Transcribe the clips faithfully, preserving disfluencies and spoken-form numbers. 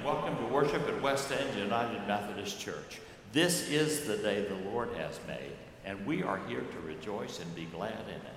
welcome to worship at West End United Methodist Church. This is the day the Lord has made, and we are here to rejoice and be glad in it.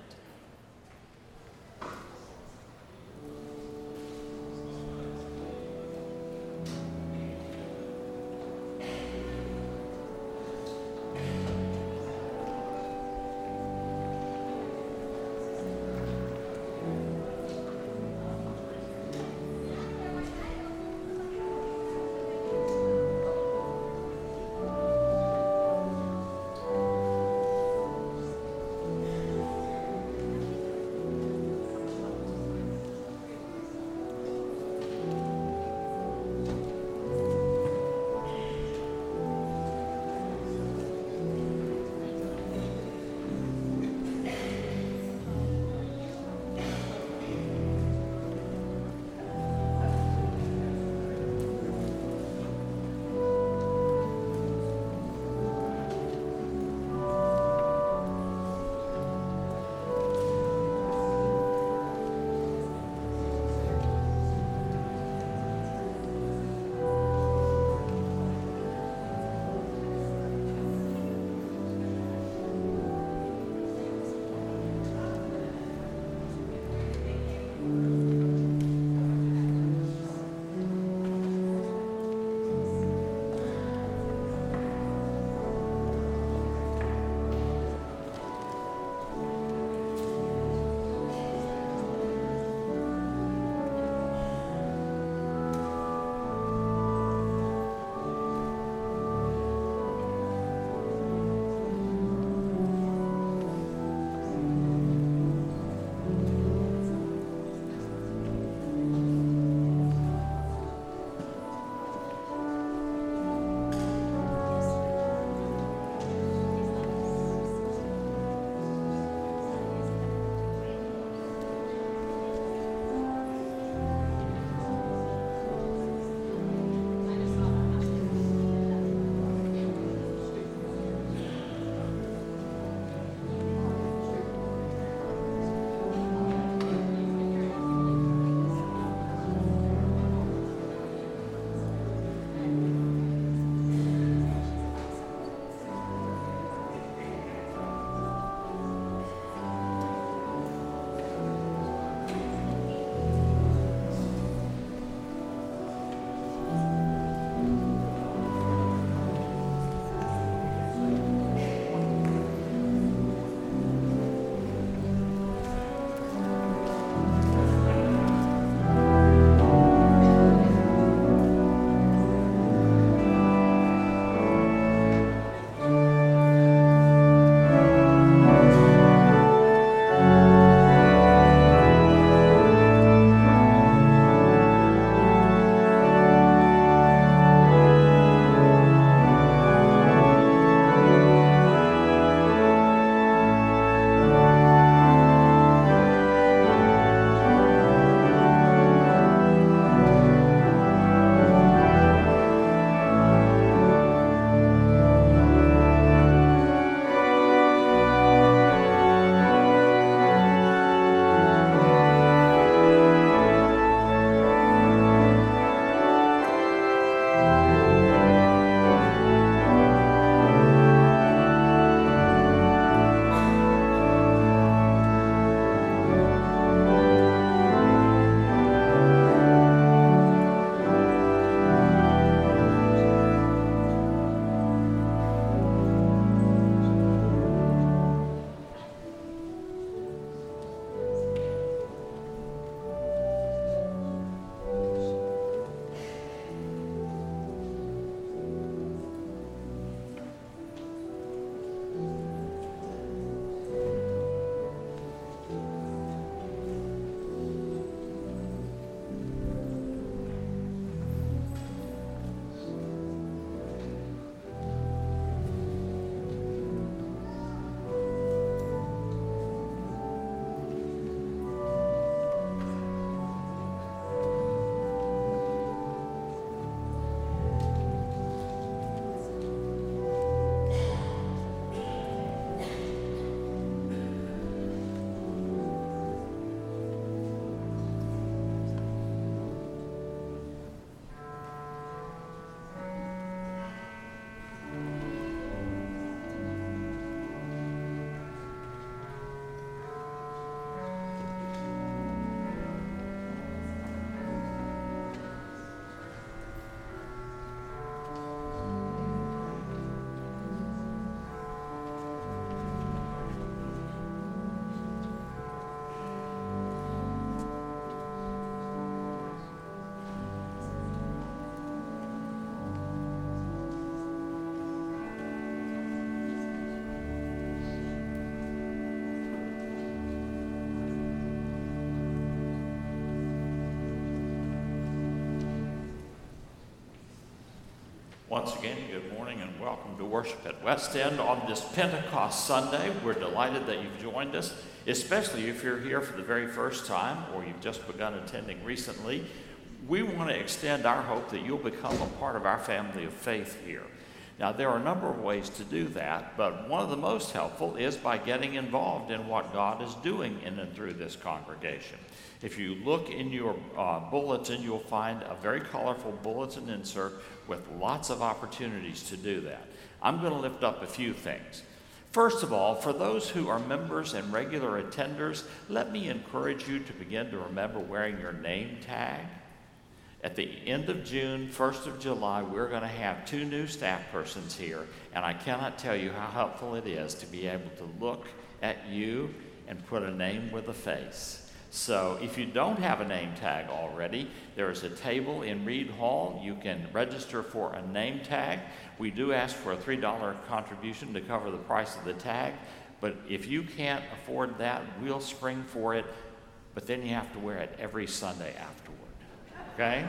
Once again, good morning and welcome to worship at West End on this Pentecost Sunday. We're delighted that you've joined us, especially if you're here for the very first time or you've just begun attending recently. We want to extend our hope that you'll become a part of our family of faith here. Now, there are a number of ways to do that, but one of the most helpful is by getting involved in what God is doing in and through this congregation. If you look in your uh, bulletin, you'll find a very colorful bulletin insert with lots of opportunities to do that. I'm going to lift up a few things. First of all, for those who are members and regular attenders, let me encourage you to begin to remember wearing your name tag. At the end of June, first of July, we're going to have two new staff persons here, and I cannot tell you how helpful it is to be able to look at you and put a name with a face. So if you don't have a name tag already, there is a table in Reed Hall. You can register for a name tag. We do ask for a three dollar contribution to cover the price of the tag, but if you can't afford that, we'll spring for it, but then you have to wear it every Sunday afterward, okay?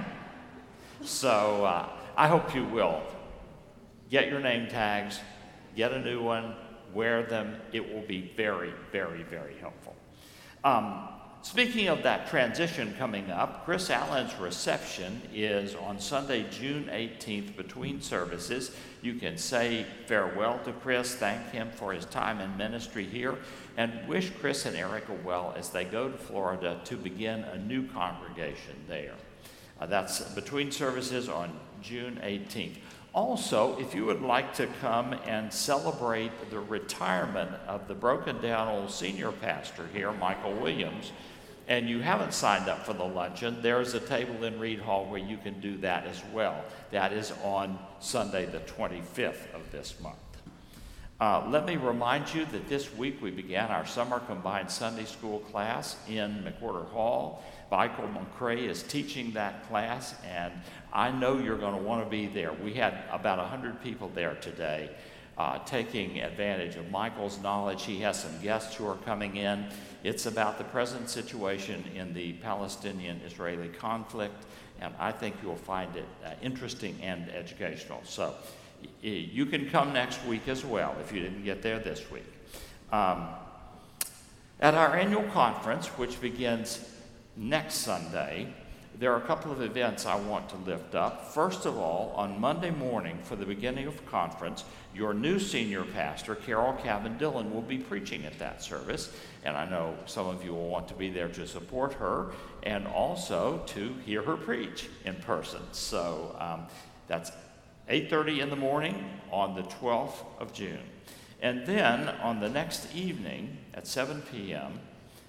So uh, I hope you will. Get your name tags, get a new one, wear them. It will be very, very, very helpful. Um, Speaking of that transition coming up, Chris Allen's reception is on Sunday, June eighteenth, between services. You can say farewell to Chris, thank him for his time in ministry here, and wish Chris and Erica well as they go to Florida to begin a new congregation there. Uh, that's between services on June eighteenth. Also, if you would like to come and celebrate the retirement of the broken down old senior pastor here, Michael Williams, and you haven't signed up for the luncheon, there's a table in Reed Hall where you can do that as well. That is on Sunday the twenty-fifth of this month. Uh, let me remind you that this week we began our summer combined Sunday school class in McWhorter Hall. Michael McCrae is teaching that class, and I know you're going to want to be there. We had about one hundred people there today uh, taking advantage of Michael's knowledge. He has some guests who are coming in. It's about the present situation in the Palestinian-Israeli conflict, and I think you'll find it uh, interesting and educational. So you can come next week as well if you didn't get there this week. Um, at our annual conference, which begins next Sunday, there are a couple of events I want to lift up. First of all, on Monday morning for the beginning of conference, your new senior pastor, Carol Cavan Dillon, will be preaching at that service. And I know some of you will want to be there to support her and also to hear her preach in person. So um, that's eight thirty in the morning on the twelfth of June. And then on the next evening at seven p.m.,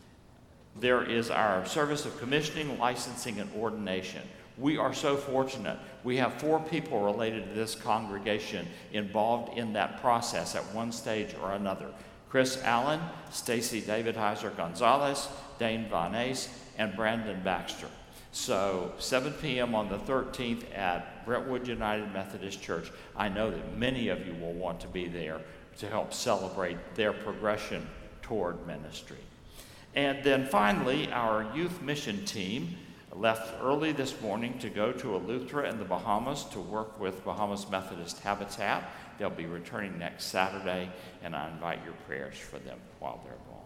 there is our service of commissioning, licensing, and ordination. We are so fortunate. We have four people related to this congregation involved in that process at one stage or another. Chris Allen, Stacy David Heiser Gonzalez, Dane Von Ace, and Brandon Baxter. So seven p.m. on the thirteenth at Brentwood United Methodist Church. I know that many of you will want to be there to help celebrate their progression toward ministry. And then finally, our youth mission team left early this morning to go to Eleuthera in the Bahamas to work with Bahamas Methodist Habitat. They'll be returning next Saturday, and I invite your prayers for them while they're gone.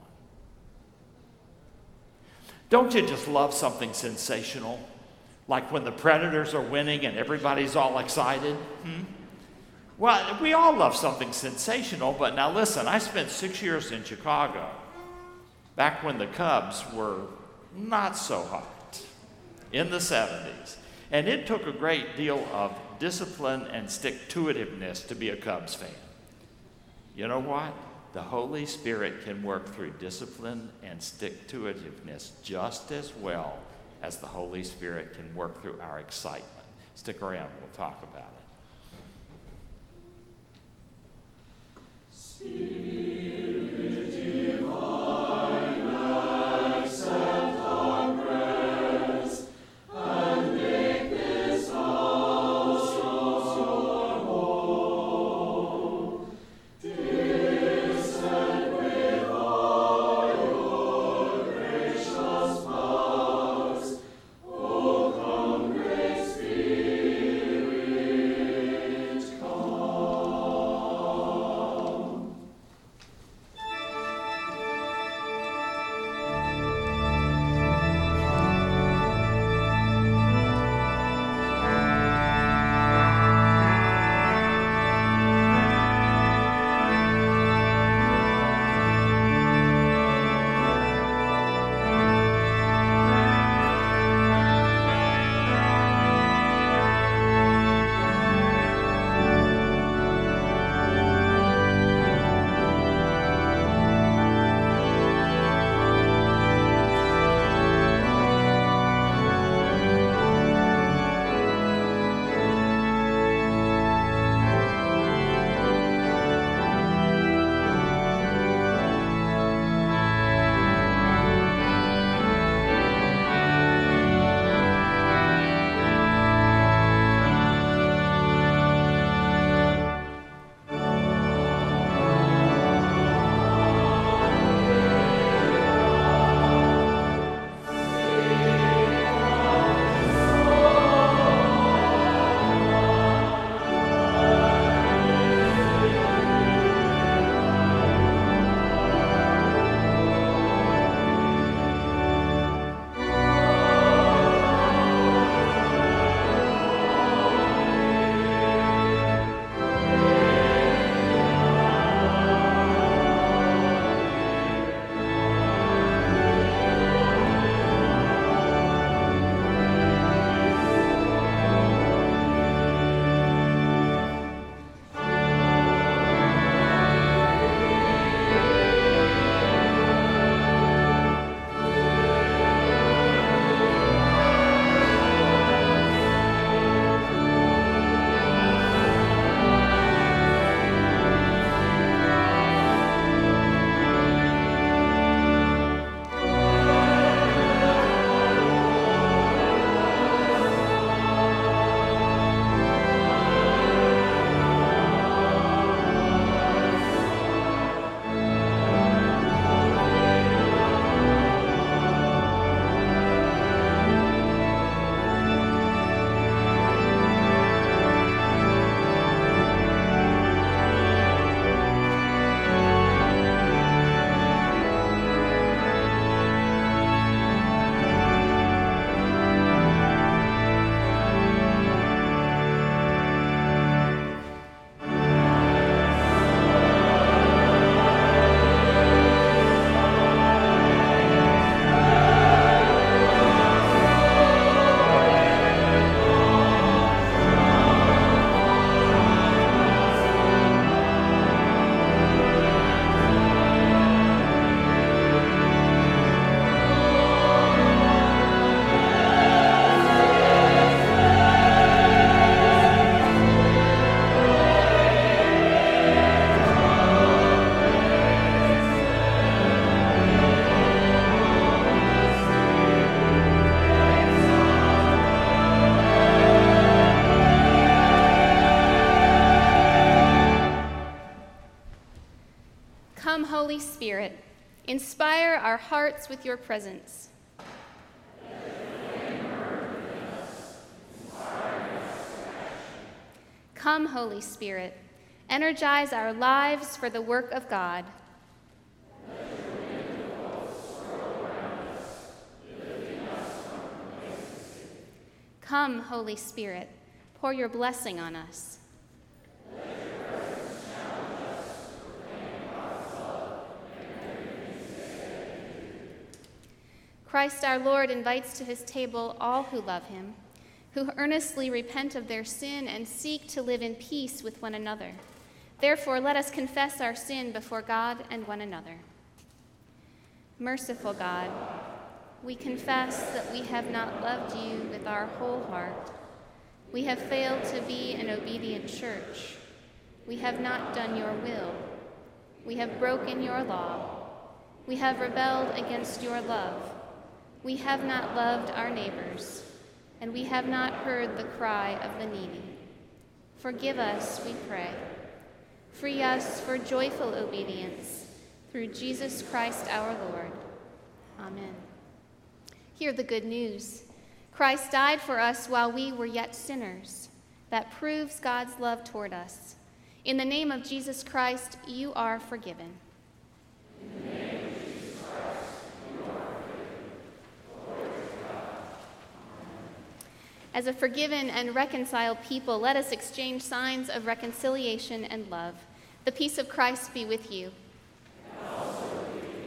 Don't you just love something sensational? Like when the Predators are winning and everybody's all excited? Hmm? Well, we all love something sensational, but now listen, I spent six years in Chicago, back when the Cubs were not so hot, in the seventies. And it took a great deal of discipline and stick-to-itiveness to be a Cubs fan. You know what? The Holy Spirit can work through discipline and stick-to-itiveness just as well as the Holy Spirit can work through our excitement. Stick around, we'll talk about it. Holy Spirit, inspire our hearts with your presence. Come, Holy Spirit, energize our lives for the work of God. Come, Holy Spirit, pour your blessing on us. Christ our Lord invites to his table all who love him, who earnestly repent of their sin and seek to live in peace with one another. Therefore, let us confess our sin before God and one another. Merciful God, we confess that we have not loved you with our whole heart. We have failed to be an obedient church. We have not done your will. We have broken your law. We have rebelled against your love. We have not loved our neighbors, and we have not heard the cry of the needy. Forgive us, we pray. Free us for joyful obedience through Jesus Christ our Lord. Amen. Hear the good news. Christ died for us while we were yet sinners. That proves God's love toward us. In the name of Jesus Christ, you are forgiven. In the name of Jesus Christ, you are forgiven. Glory to God. As a forgiven and reconciled people, let us exchange signs of reconciliation and love. The peace of Christ be with you. And also with you.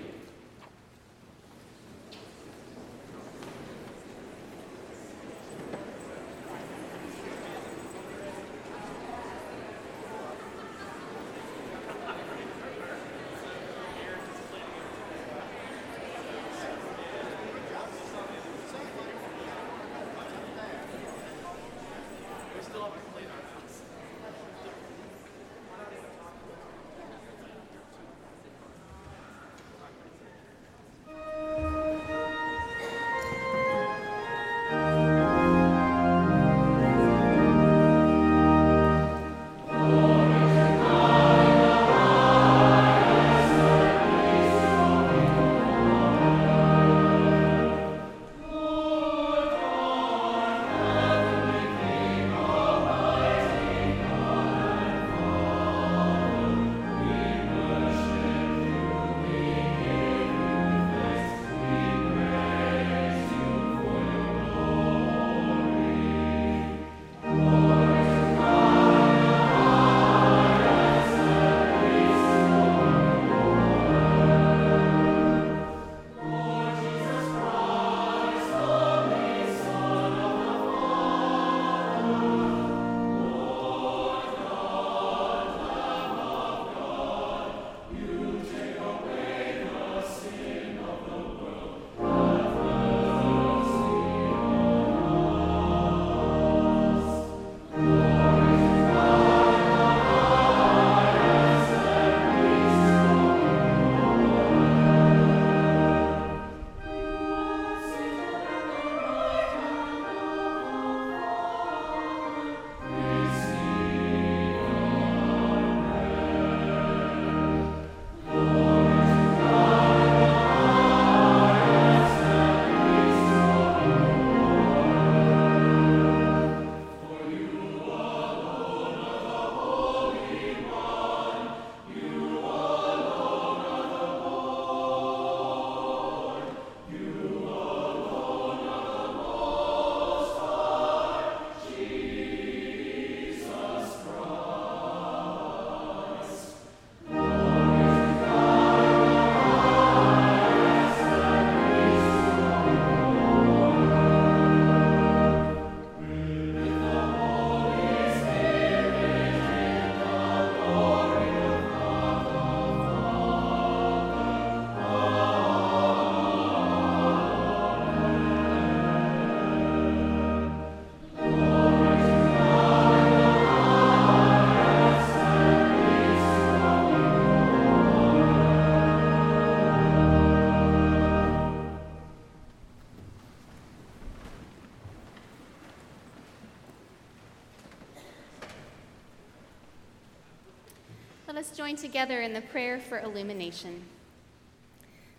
Let us join together in the prayer for illumination.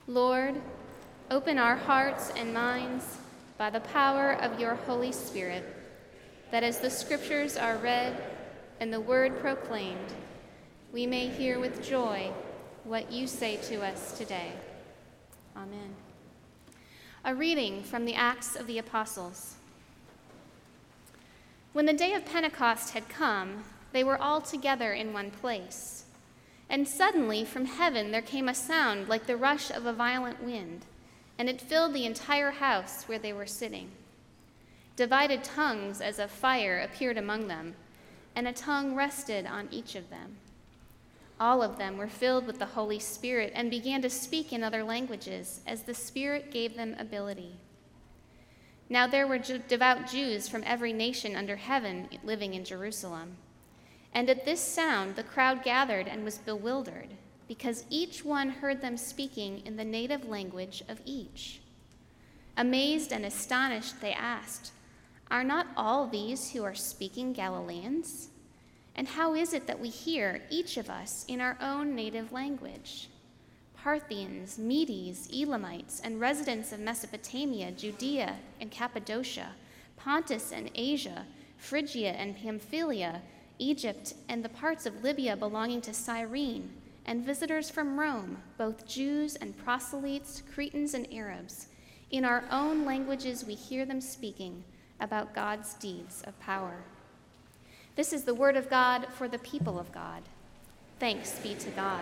Lord, open our hearts and minds by the power of your Holy Spirit, that as the Scriptures are read and the word proclaimed, we may hear with joy what you say to us today. Amen. A reading from the Acts of the Apostles. When the day of Pentecost had come, they were all together in one place. And suddenly from heaven there came a sound like the rush of a violent wind, and it filled the entire house where they were sitting. Divided tongues as of fire appeared among them, and a tongue rested on each of them. All of them were filled with the Holy Spirit and began to speak in other languages as the Spirit gave them ability. Now there were devout Jews from every nation under heaven living in Jerusalem. And at this sound the crowd gathered and was bewildered, because each one heard them speaking in the native language of each. Amazed and astonished, they asked, "Are not all these who are speaking Galileans? And how is it that we hear, each of us, in our own native language? Parthians, Medes, Elamites, and residents of Mesopotamia, Judea and Cappadocia, Pontus and Asia, Phrygia and Pamphylia, Egypt and the parts of Libya belonging to Cyrene, and visitors from Rome, both Jews and proselytes, Cretans and Arabs. In our own languages we hear them speaking about God's deeds of power." This is the word of God for the people of God. Thanks be to God.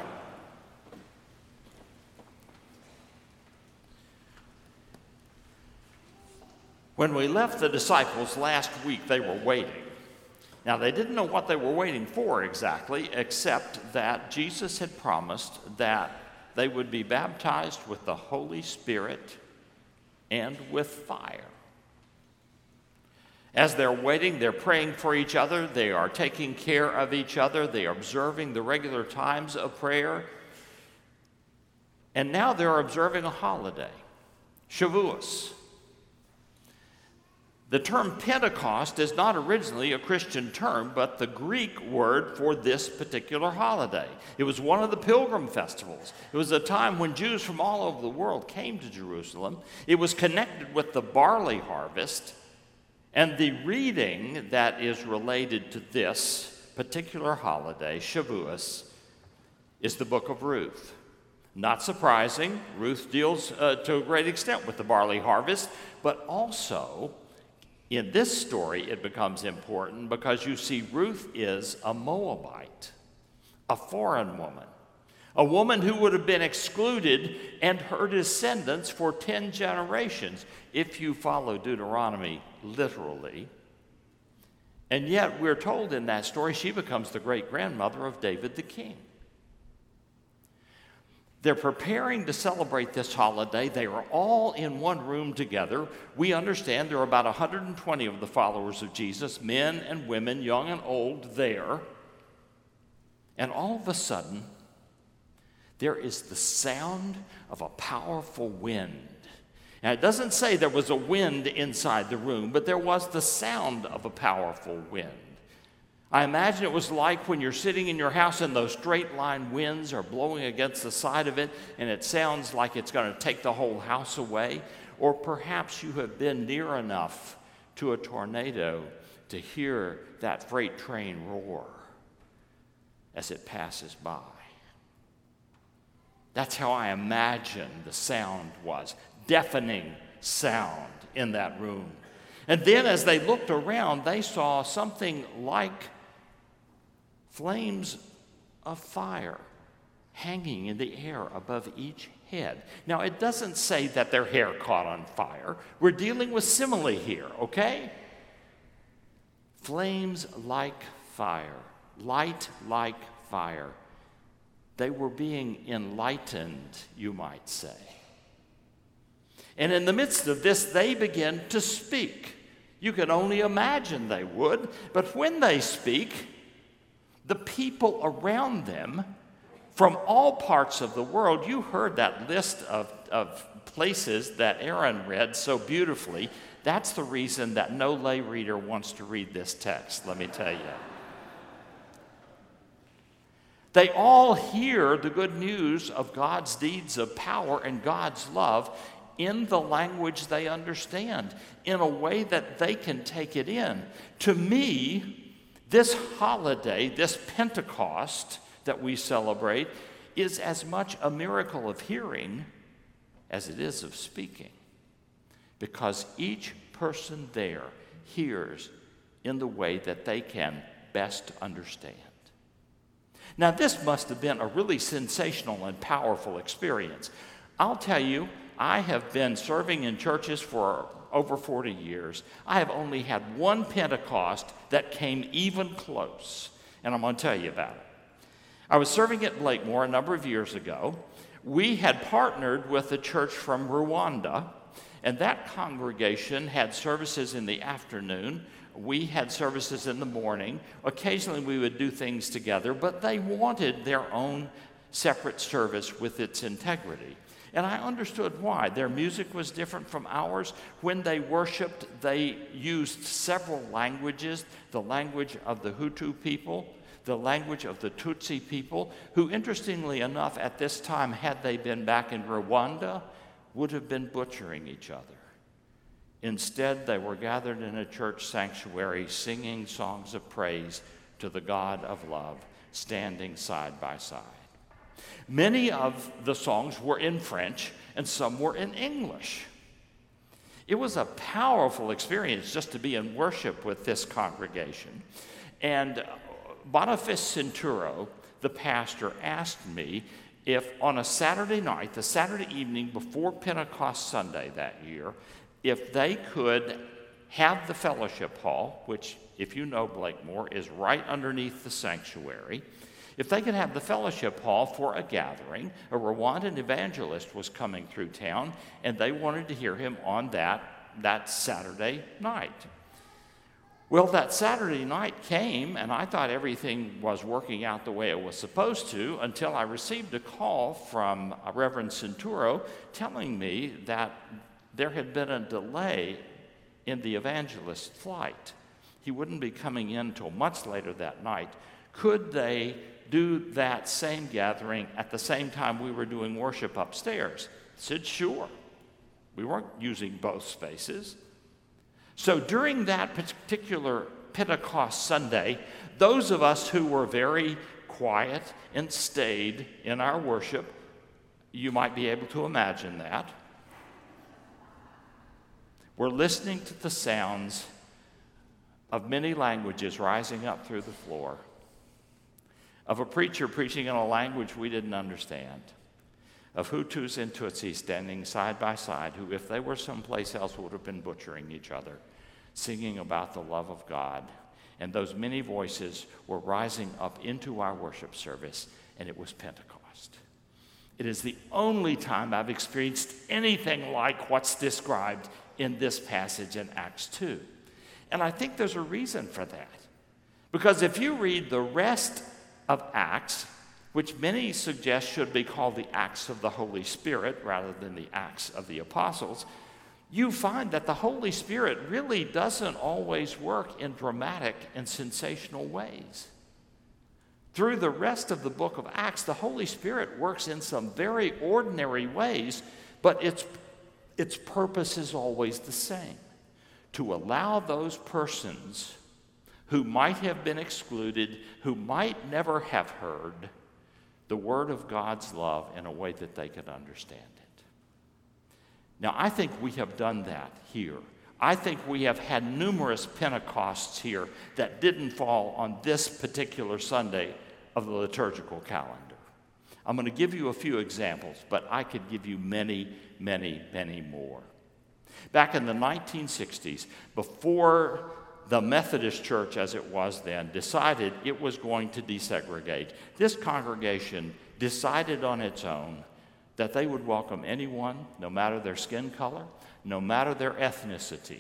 When we left the disciples last week, they were waiting. Now, they didn't know what they were waiting for exactly, except that Jesus had promised that they would be baptized with the Holy Spirit and with fire. As they're waiting, they're praying for each other, they are taking care of each other, they are observing the regular times of prayer, and now they're observing a holiday, Shavuos. The term Pentecost is not originally a Christian term, but the Greek word for this particular holiday. It was one of the pilgrim festivals. It was a time when Jews from all over the world came to Jerusalem. It was connected with the barley harvest. And the reading that is related to this particular holiday, Shavuos, is the book of Ruth. Not surprising, Ruth deals uh, to a great extent with the barley harvest, but also in this story it becomes important because you see Ruth is a Moabite, a foreign woman, a woman who would have been excluded and her descendants for ten generations if you follow Deuteronomy literally. And yet we're told in that story she becomes the great-grandmother of David the king. They're preparing to celebrate this holiday. They are all in one room together. We understand there are about one hundred twenty of the followers of Jesus, men and women, young and old, there. And all of a sudden, there is the sound of a powerful wind. Now, it doesn't say there was a wind inside the room, but there was the sound of a powerful wind. I imagine it was like when you're sitting in your house and those straight line winds are blowing against the side of it and it sounds like it's going to take the whole house away. Or perhaps you have been near enough to a tornado to hear that freight train roar as it passes by. That's how I imagine the sound was. Deafening sound in that room. And then as they looked around, they saw something like flames of fire hanging in the air above each head. Now, it doesn't say that their hair caught on fire. We're dealing with simile here, okay? Flames like fire, light like fire. They were being enlightened, you might say. And in the midst of this, they begin to speak. You can only imagine they would, but when they speak, the people around them from all parts of the world, you heard that list of, of places that Aaron read so beautifully. That's the reason that no lay reader wants to read this text, let me tell you. They all hear the good news of God's deeds of power and God's love in the language they understand, in a way that they can take it in. To me, this holiday, this Pentecost that we celebrate, is as much a miracle of hearing as it is of speaking, because each person there hears in the way that they can best understand. Now, this must have been a really sensational and powerful experience. I'll tell you, I have been serving in churches for over forty years. I have only had one Pentecost that came even close, and I'm going to tell you about it. I was serving at Blakemore a number of years ago. We had partnered with a church from Rwanda, and that congregation had services in the afternoon. We had services in the morning. Occasionally we would do things together, but they wanted their own separate service with its integrity. And I understood why. Their music was different from ours. When they worshiped, they used several languages, the language of the Hutu people, the language of the Tutsi people, who, interestingly enough, at this time, had they been back in Rwanda, would have been butchering each other. Instead, they were gathered in a church sanctuary singing songs of praise to the God of love, standing side by side. Many of the songs were in French and some were in English. It was a powerful experience just to be in worship with this congregation. And Boniface Centuro, the pastor, asked me if on a Saturday night, the Saturday evening before Pentecost Sunday that year, if they could have the fellowship hall, which, if you know Blakemore, is right underneath the sanctuary, if they could have the fellowship hall for a gathering. A Rwandan evangelist was coming through town, and they wanted to hear him on that, that Saturday night. Well, that Saturday night came, and I thought everything was working out the way it was supposed to, until I received a call from Reverend Centuro telling me that there had been a delay in the evangelist's flight. He wouldn't be coming in till much later that night. Could they do that same gathering at the same time we were doing worship upstairs? I said, sure. We weren't using both spaces. So during that particular Pentecost Sunday, those of us who were very quiet and stayed in our worship, you might be able to imagine that, we're listening to the sounds of many languages rising up through the floor, of a preacher preaching in a language we didn't understand, of Hutus and Tutsis standing side by side, who, if they were someplace else, would have been butchering each other, singing about the love of God. And those many voices were rising up into our worship service, and it was Pentecost. It is the only time I've experienced anything like what's described in this passage in Acts two. And I think there's a reason for that. Because if you read the rest of Acts, which many suggest should be called the Acts of the Holy Spirit rather than the Acts of the Apostles, you find that the Holy Spirit really doesn't always work in dramatic and sensational ways. Through the rest of the book of Acts, the Holy Spirit works in some very ordinary ways, but its, its purpose is always the same: to allow those persons who might have been excluded, who might never have heard the word of God's love in a way that they could understand it. Now, I think we have done that here. I think we have had numerous Pentecosts here that didn't fall on this particular Sunday of the liturgical calendar. I'm going to give you a few examples, but I could give you many, many, many more. Back in the nineteen sixties, before the Methodist Church, as it was then, decided it was going to desegregate, this congregation decided on its own that they would welcome anyone, no matter their skin color, no matter their ethnicity.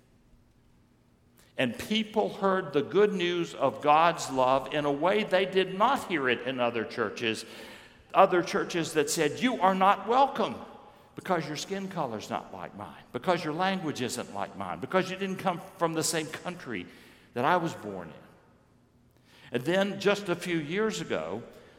And people heard the good news of God's love in a way they did not hear it in other churches, other churches that said, you are not welcome because your skin color's not like mine, because your language isn't like mine, because you didn't come from the same country that I was born in. And then just a few years ago,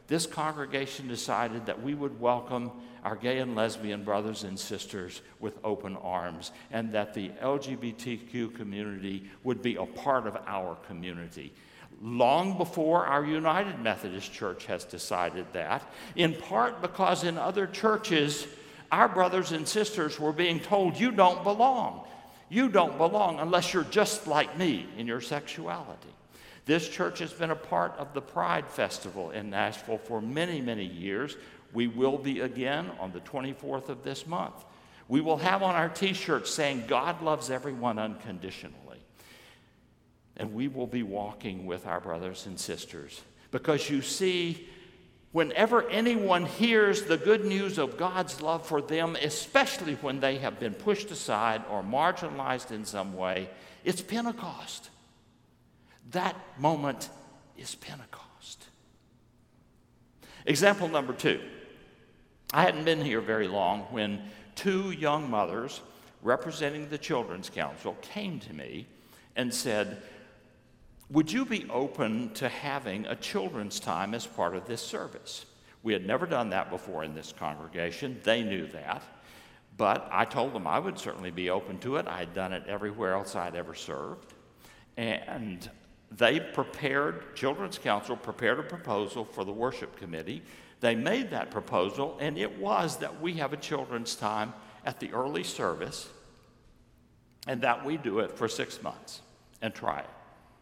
this congregation decided that we would welcome our gay and lesbian brothers and sisters with open arms, and that the L G B T Q community would be a part of our community. Long before our United Methodist Church has decided that, in part because in other churches, our brothers and sisters were being told, you don't belong. You don't belong unless you're just like me in your sexuality. This church has been a part of the Pride Festival in Nashville for many, many years. We will be again on the twenty-fourth of this month. We will have on our t-shirts saying, God loves everyone unconditionally. And we will be walking with our brothers and sisters. Because you see, whenever anyone hears the good news of God's love for them, especially when they have been pushed aside or marginalized in some way, it's Pentecost. That moment is Pentecost. Example number two. I hadn't been here very long when two young mothers representing the Children's Council came to me and said, would you be open to having a children's time as part of this service? We had never done that before in this congregation. They knew that. But I told them I would certainly be open to it. I had done it everywhere else I'd ever served. And they prepared, Children's Council prepared a proposal for the worship committee. They made that proposal, and it was that we have a children's time at the early service and that we do it for six months and try it.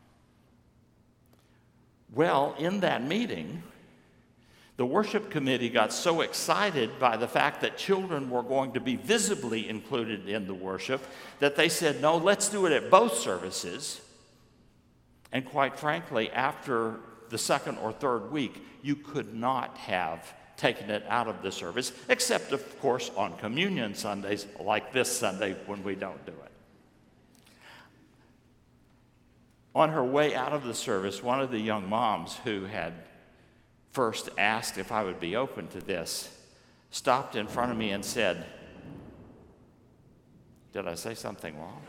Well, in that meeting, the worship committee got so excited by the fact that children were going to be visibly included in the worship that they said, no, let's do it at both services. And quite frankly, after the second or third week, you could not have taken it out of the service, except, of course, on communion Sundays, like this Sunday when we don't do it. On her way out of the service, one of the young moms who had first asked if I would be open to this stopped in front of me and said, did I say something wrong?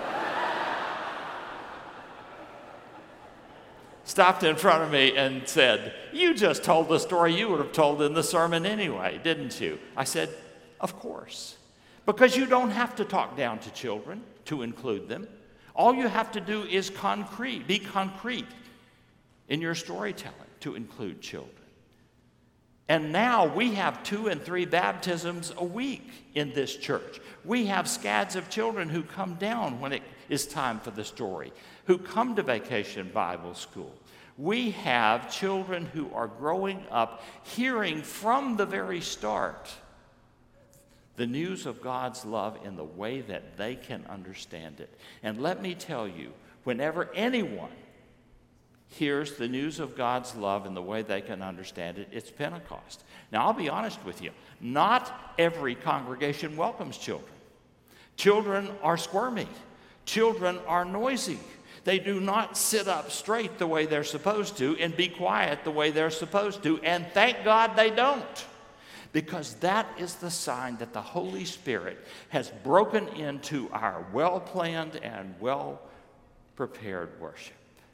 Stopped in front of me and said, you just told the story you would have told in the sermon anyway, didn't you? I said, of course. Because you don't have to talk down to children to include them. All you have to do is concrete, be concrete in your storytelling to include children. And now we have two and three baptisms a week in this church. We have scads of children who come down when it is time for the story, who come to Vacation Bible School. We have children who are growing up hearing from the very start the news of God's love in the way that they can understand it. And let me tell you, whenever anyone hears the news of God's love in the way they can understand it, it's Pentecost. Now, I'll be honest with you. Not every congregation welcomes children. Children are squirmy. Children are noisy. They do not sit up straight the way they're supposed to and be quiet the way they're supposed to. And thank God they don't. Because that is the sign that the Holy Spirit has broken into our well-planned and well-prepared worship.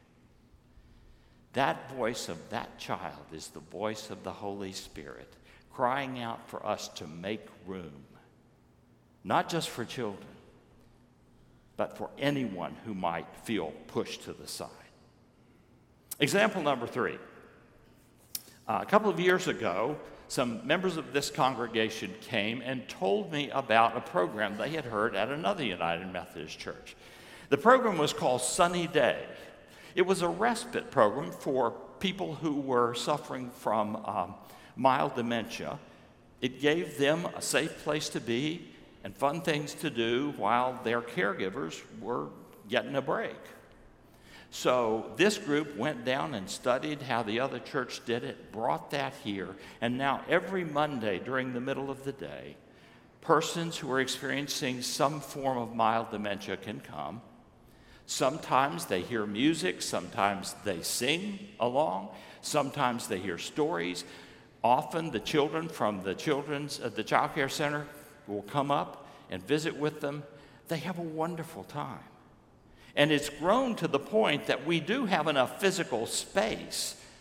That voice of that child is the voice of the Holy Spirit, crying out for us to make room, not just for children, but for anyone who might feel pushed to the side. Example number three. Uh, a couple of years ago, some members of this congregation came and told me about a program they had heard at another United Methodist church. The program was called Sunny Day. It was a respite program for people who were suffering from um, mild dementia. It gave them a safe place to be and fun things to do while their caregivers were getting a break. So this group went down and studied how the other church did it, brought that here, and now every Monday during the middle of the day, persons who are experiencing some form of mild dementia can come. Sometimes they hear music, sometimes they sing along, sometimes they hear stories. Often the children from the children's uh, the child care center will come up and visit with them. They have a wonderful time. And it's grown to the point that we do have enough physical space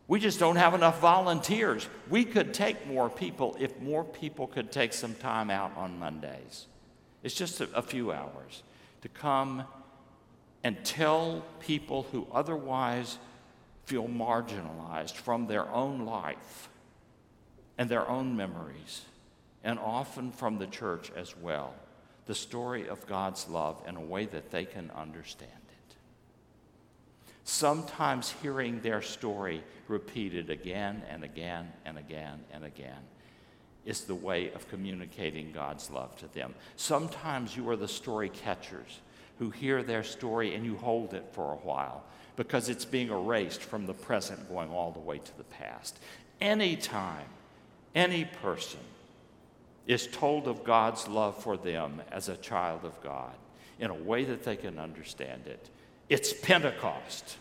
We just don't have enough volunteers. We could take more people if more people could take some time out on Mondays. It's just a, a few hours to come and tell people who otherwise feel marginalized from their own life and their own memories, and often from the church as well, the story of God's love in a way that they can understand it. Sometimes hearing their story repeated again and again and again and again is the way of communicating God's love to them. Sometimes you are the story catchers who hear their story and you hold it for a while because it's being erased from the present going all the way to the past. Anytime any person is told of God's love for them as a child of God in a way that they can understand it, it's Pentecost.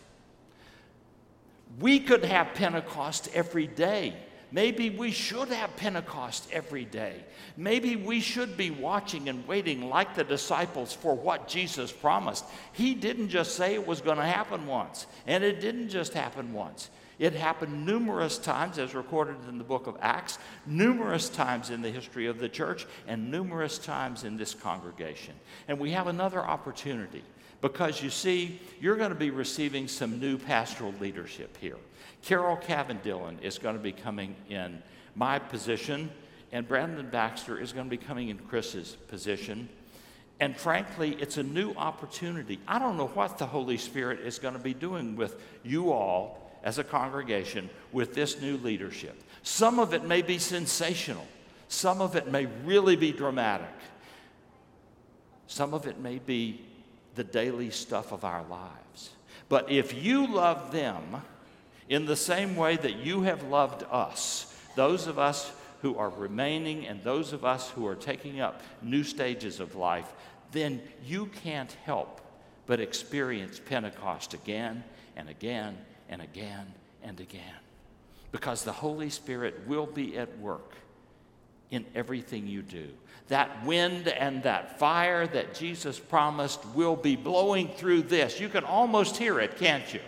We could have Pentecost every day. Maybe we should have Pentecost every day. Maybe we should be watching and waiting like the disciples for what Jesus promised. He didn't just say it was going to happen once, and it didn't just happen once. It happened numerous times, as recorded in the book of Acts, numerous times in the history of the church, and numerous times in this congregation. And we have another opportunity because, you see, you're going to be receiving some new pastoral leadership here. Carol Cavendillon is going to be coming in my position, and Brandon Baxter is going to be coming in Chris's position. And frankly, it's a new opportunity. I don't know what the Holy Spirit is going to be doing with you all as a congregation with this new leadership. Some of it may be sensational. Some of it may really be dramatic. Some of it may be the daily stuff of our lives. But if you love them in the same way that you have loved us, those of us who are remaining and those of us who are taking up new stages of life, then you can't help but experience Pentecost again and again and again and again. Because the Holy Spirit will be at work in everything you do. That wind and that fire that Jesus promised will be blowing through this. You can almost hear it, can't you?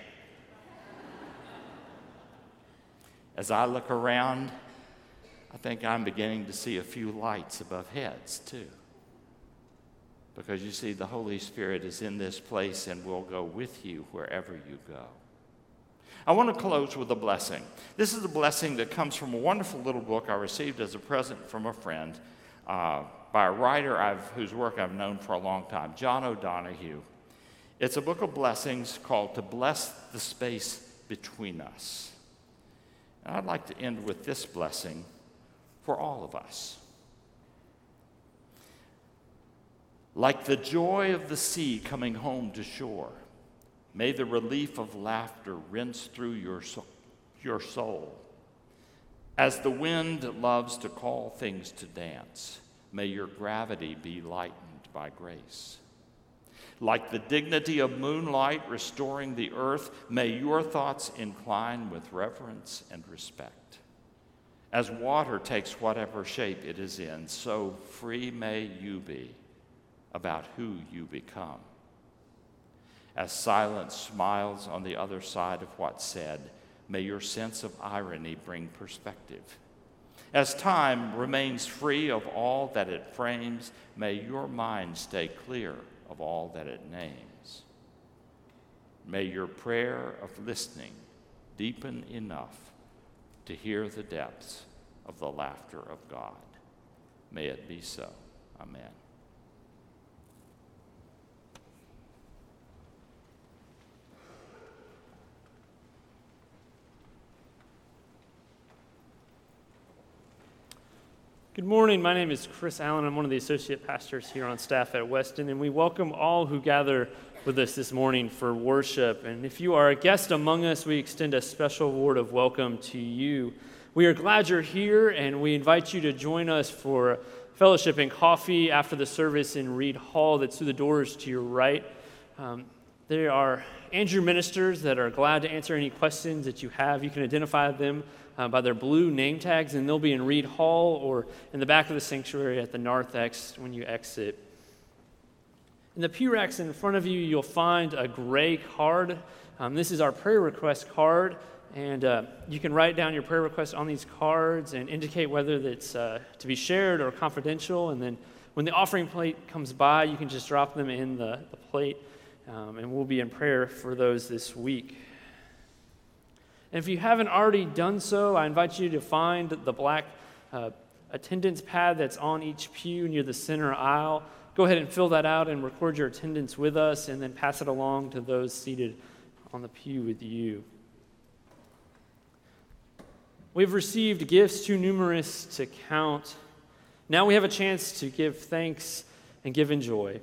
As I look around, I think I'm beginning to see a few lights above heads, too. Because you see, the Holy Spirit is in this place and will go with you wherever you go. I want to close with a blessing. This is a blessing that comes from a wonderful little book I received as a present from a friend uh, by a writer I've, whose work I've known for a long time, John O'Donohue. It's a book of blessings called To Bless the Space Between Us. And I'd like to end with this blessing for all of us. Like the joy of the sea coming home to shore, may the relief of laughter rinse through your, so- your soul. As the wind loves to call things to dance, may your gravity be lightened by grace. Like the dignity of moonlight restoring the earth, may your thoughts incline with reverence and respect. As water takes whatever shape it is in, so free may you be about who you become. As silence smiles on the other side of what's said, may your sense of irony bring perspective. As time remains free of all that it frames, may your mind stay clear of all that it names. May your prayer of listening deepen enough to hear the depths of the laughter of God. May it be so. Amen. Good morning. My name is Chris Allen. I'm one of the associate pastors here on staff at Weston, and we welcome all who gather with us this morning for worship. And if you are a guest among us, we extend a special word of welcome to you. We are glad you're here, and we invite you to join us for fellowship and coffee after the service in Reed Hall that's through the doors to your right. Um, there are Andrew ministers that are glad to answer any questions that you have. You can identify them Uh, by their blue name tags, and they'll be in Reed Hall or in the back of the sanctuary at the narthex when you exit. In the pew racks in front of you, you'll find a gray card. Um, this is our prayer request card. And uh, you can write down your prayer requests on these cards and indicate whether it's uh, to be shared or confidential. And then when the offering plate comes by, you can just drop them in the, the plate, um, and we'll be in prayer for those this week. And if you haven't already done so, I invite you to find the black uh, attendance pad that's on each pew near the center aisle. Go ahead and fill that out and record your attendance with us, and then pass it along to those seated on the pew with you. We've received gifts too numerous to count. Now we have a chance to give thanks and give in joy.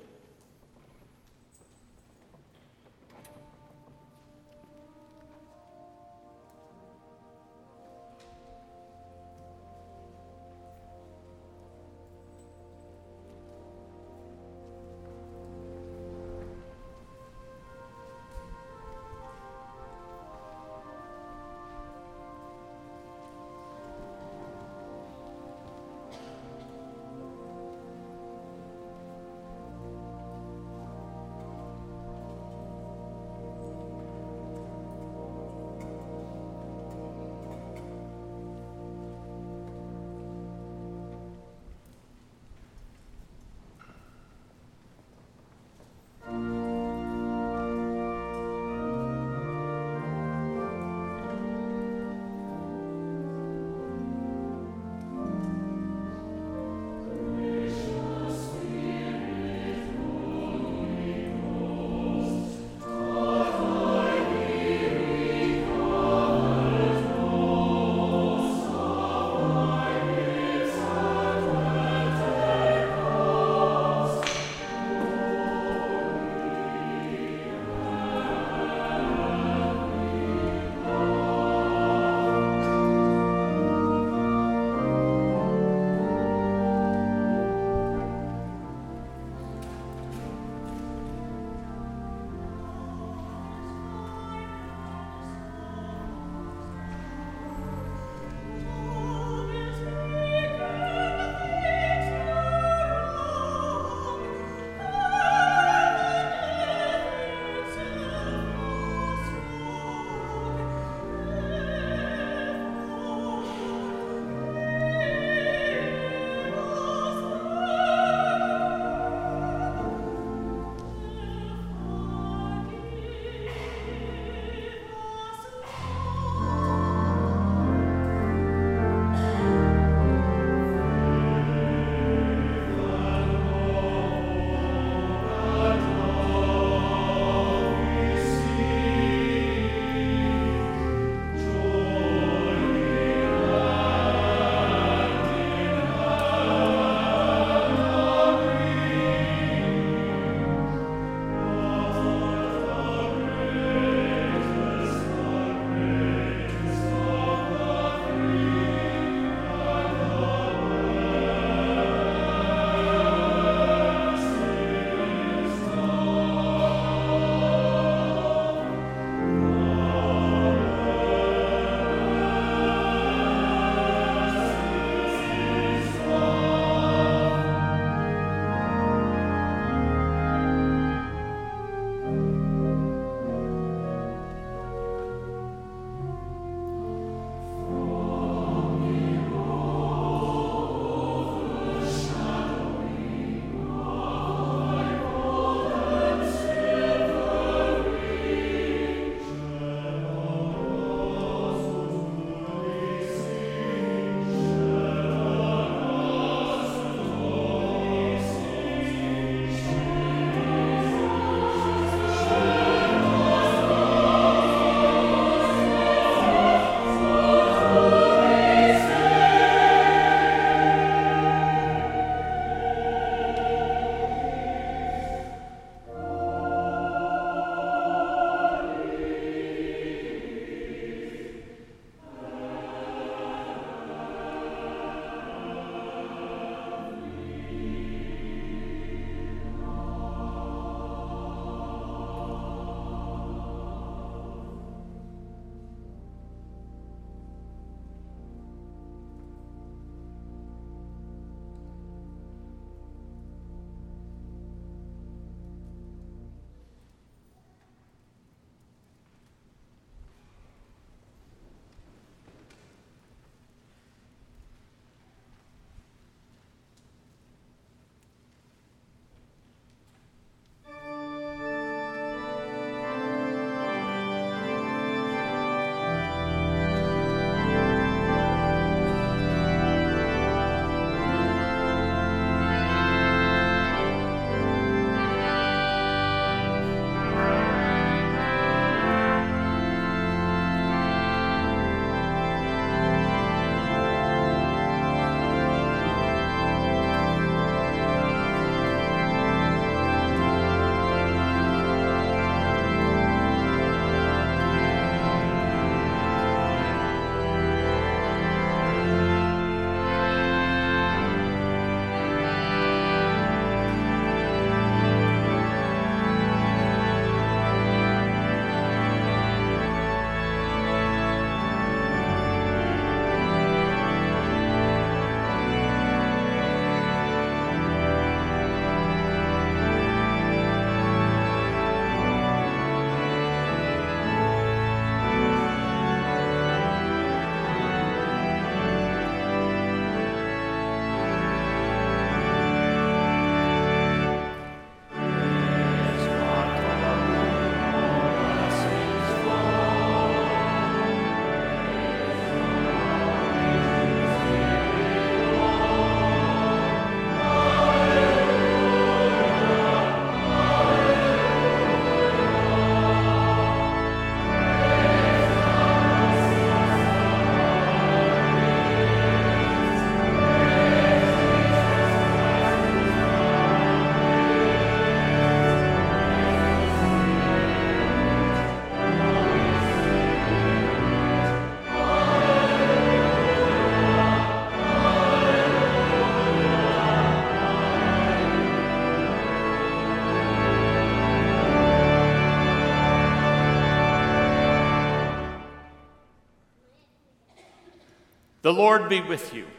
The Lord be with you.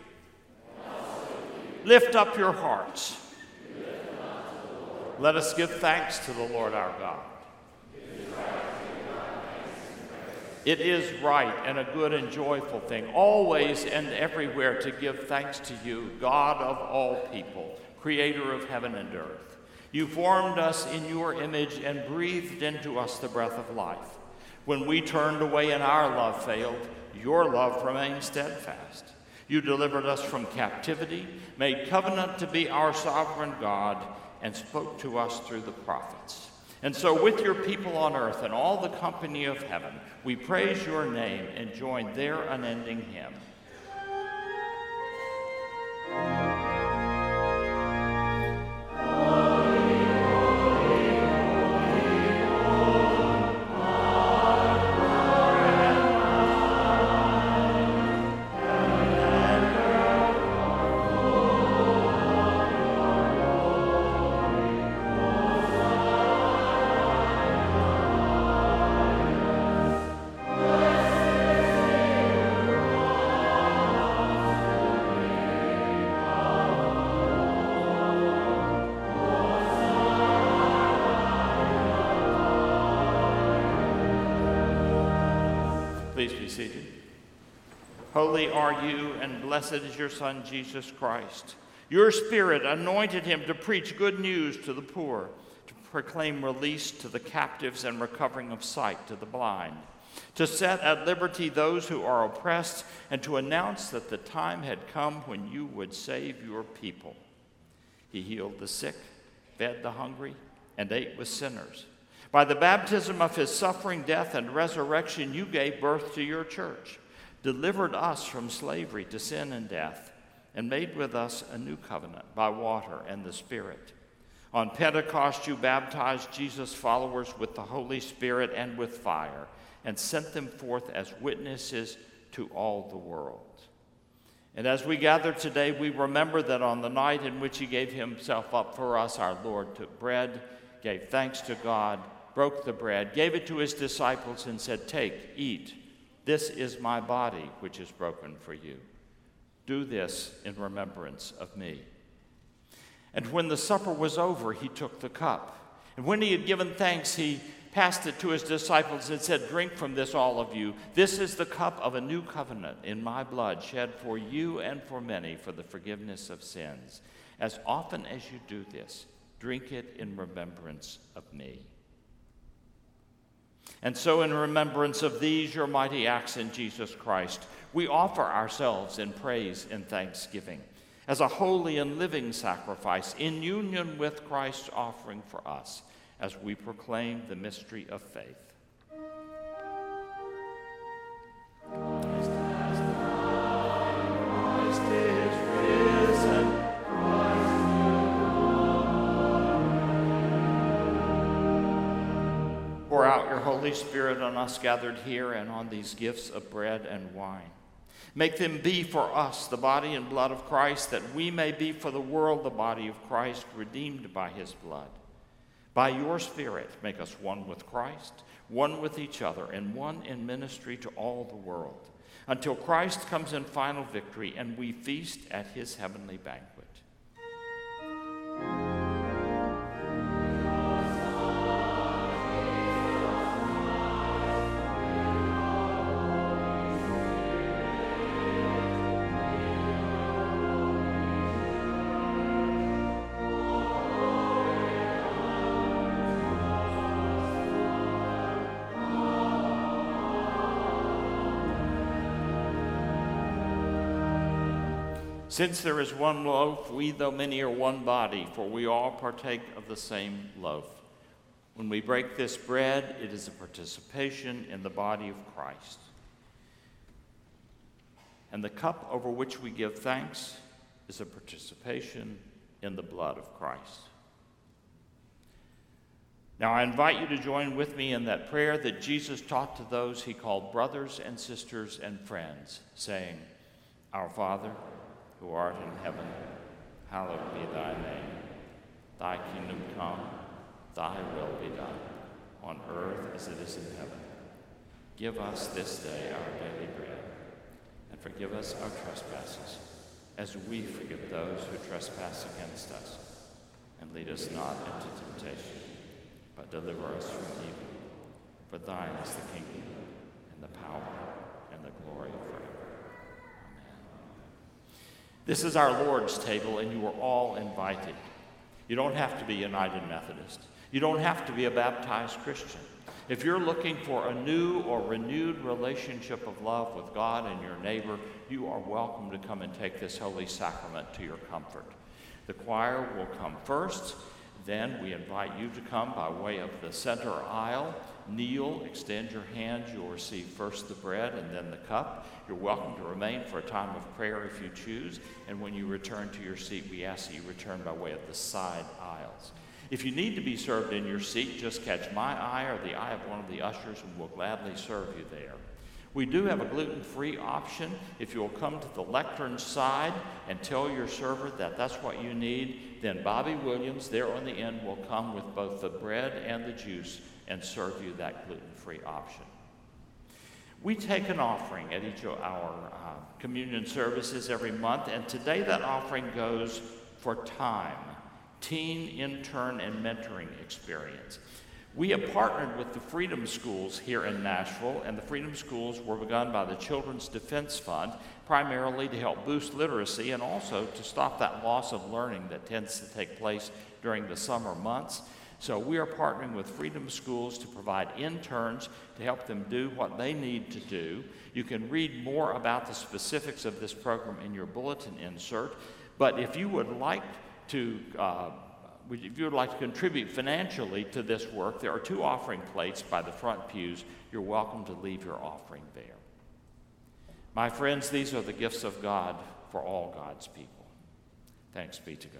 Lift up your hearts. Let us give thanks to the Lord our God. It is right and a good and joyful thing, always and everywhere, to give thanks to you, God of all people, creator of heaven and earth. You formed us in your image and breathed into us the breath of life. When we turned away and our love failed, your love remained steadfast. You delivered us from captivity, made covenant to be our sovereign God, and spoke to us through the prophets. And so with your people on earth and all the company of heaven, we praise your name and join their unending hymn. Please be seated. Holy are you, and blessed is your Son, Jesus Christ. Your Spirit anointed him to preach good news to the poor, to proclaim release to the captives and recovering of sight to the blind, to set at liberty those who are oppressed, and to announce that the time had come when you would save your people. He healed the sick, fed the hungry, and ate with sinners. By the baptism of his suffering, death, and resurrection, you gave birth to your church, delivered us from slavery to sin and death, and made with us a new covenant by water and the Spirit. On Pentecost, you baptized Jesus' followers with the Holy Spirit and with fire, and sent them forth as witnesses to all the world. And as we gather today, we remember that on the night in which he gave himself up for us, our Lord took bread, gave thanks to God, broke the bread, gave it to his disciples, and said, "Take, eat. This is my body, which is broken for you. Do this in remembrance of me." And when the supper was over, he took the cup. And when he had given thanks, he passed it to his disciples and said, "Drink from this, all of you. This is the cup of a new covenant in my blood, shed for you and for many for the forgiveness of sins. As often as you do this, drink it in remembrance of me." And so in remembrance of these, your mighty acts in Jesus Christ, we offer ourselves in praise and thanksgiving as a holy and living sacrifice in union with Christ's offering for us as we proclaim the mystery of faith. Christ has died, Christ is risen, Pour out your Holy Spirit on us gathered here and on these gifts of bread and wine. Make them be for us the body and blood of Christ, that we may be for the world the body of Christ, redeemed by his blood. By your Spirit, make us one with Christ, one with each other, and one in ministry to all the world, until Christ comes in final victory and we feast at his heavenly banquet. Since there is one loaf, we, though many, are one body, for we all partake of the same loaf. When we break this bread, it is a participation in the body of Christ. And the cup over which we give thanks is a participation in the blood of Christ. Now I invite you to join with me in that prayer that Jesus taught to those he called brothers and sisters and friends, saying, "Our Father, who art in heaven, hallowed be thy name. Thy kingdom come, thy will be done, on earth as it is in heaven. Give us this day our daily bread, and forgive us our trespasses, as we forgive those who trespass against us. And lead us not into temptation, but deliver us from evil. For thine is the kingdom, and the power, and the glory forever. Amen. This is our Lord's table, and you are all invited. You don't have to be United Methodist. You don't have to be a baptized Christian. If you're looking for a new or renewed relationship of love with God and your neighbor, you are welcome to come and take this holy sacrament to your comfort. The choir will come first. Then we invite you to come by way of the center aisle. Kneel, extend your hand. You'll receive first the bread and then the cup. You're welcome to remain for a time of prayer if you choose. And when you return to your seat, we ask that you return by way of the side aisles. If you need to be served in your seat, just catch my eye or the eye of one of the ushers, and we'll gladly serve you there. We do have a gluten-free option. If you'll come to the lectern side and tell your server that that's what you need, then Bobby Williams there on the end will come with both the bread and the juice and serve you that gluten-free option. We take an offering at each of our uh, communion services every month, and today that offering goes for time. Teen, intern, and mentoring experience. We have partnered with the Freedom Schools here in Nashville, and the Freedom Schools were begun by the Children's Defense Fund, primarily to help boost literacy and also to stop that loss of learning that tends to take place during the summer months. So we are partnering with Freedom Schools to provide interns to help them do what they need to do. You can read more about the specifics of this program in your bulletin insert, but if you would like to uh, if you would like to contribute financially to this work, there are two offering plates by the front pews. You're welcome to leave your offering there. My friends, these are the gifts of God for all God's people. Thanks be to God.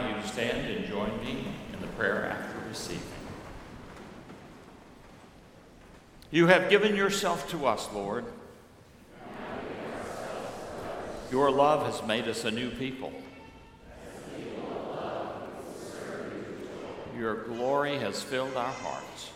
invite you to stand and join me in the prayer after receiving. You have given yourself to us, Lord. Your love has made us a new people. Your glory has filled our hearts.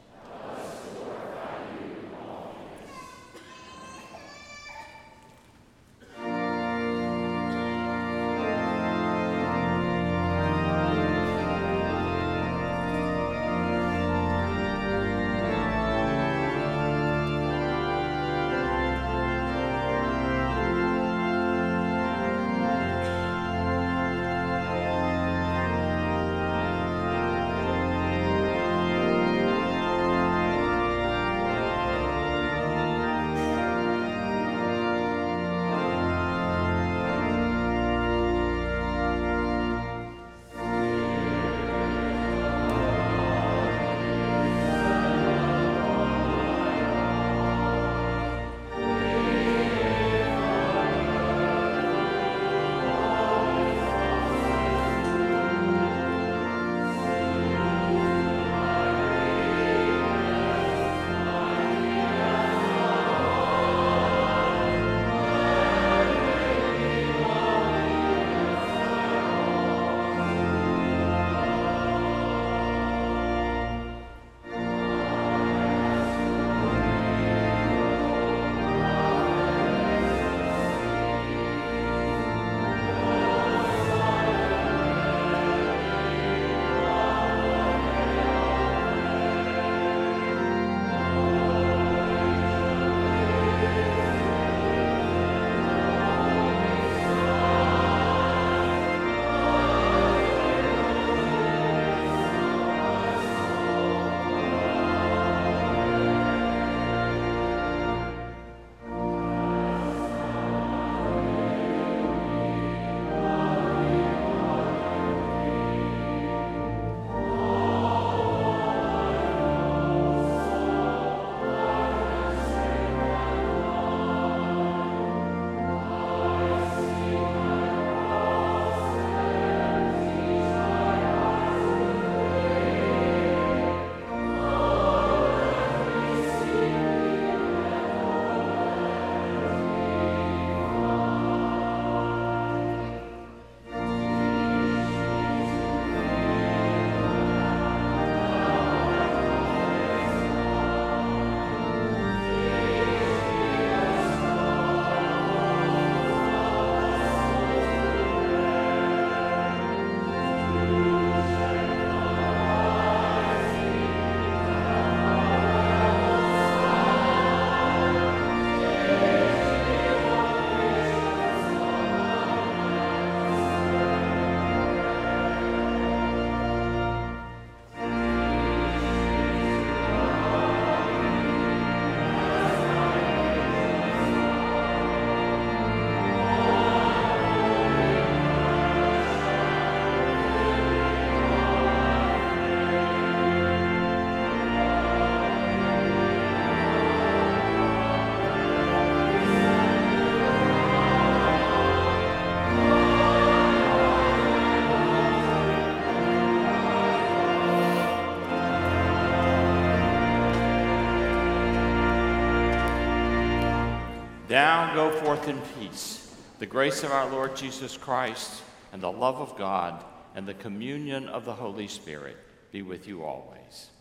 Now go forth in peace. The grace of our Lord Jesus Christ and the love of God and the communion of the Holy Spirit be with you always.